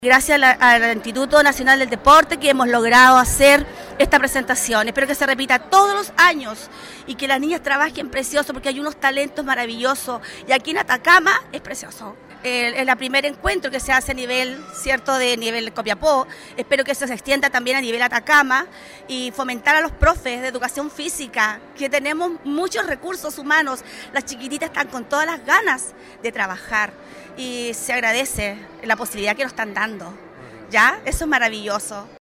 Gracias al Instituto Nacional del Deporte que hemos logrado hacer esta presentación. Espero que se repita todos los años y que las niñas trabajen precioso porque hay unos talentos maravillosos y aquí en Atacama es precioso. Es el primer encuentro que se hace a nivel, ¿cierto?, de nivel Copiapó. Espero que eso se extienda también a nivel Atacama y fomentar a los profes de educación física, que tenemos muchos recursos humanos. Las chiquititas están con todas las ganas de trabajar y se agradece la posibilidad que nos están dando. ¿Ya? Eso es maravilloso.